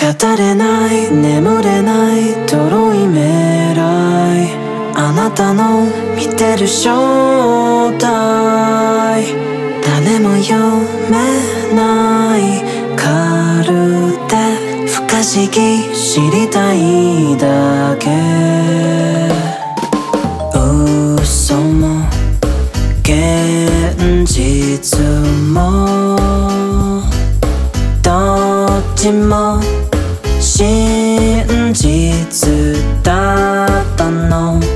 語れない眠れないとろい未来、あなたの見てる正体、誰も読めないカルテ、不可思議知りたいだけ。嘘も現実もどっちも真実だったの。